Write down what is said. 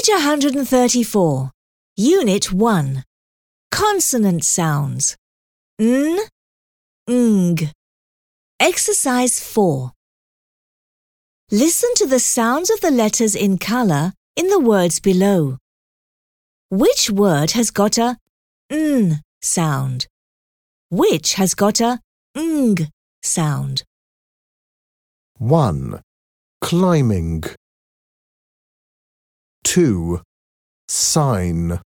Page 134. Unit 1. Consonant sounds. N, ng. Exercise 4. Listen to the sounds of the letters in colour in the words below. Which word has got a n sound? Which has got a ng sound? 1. Climbing. 2. Sign.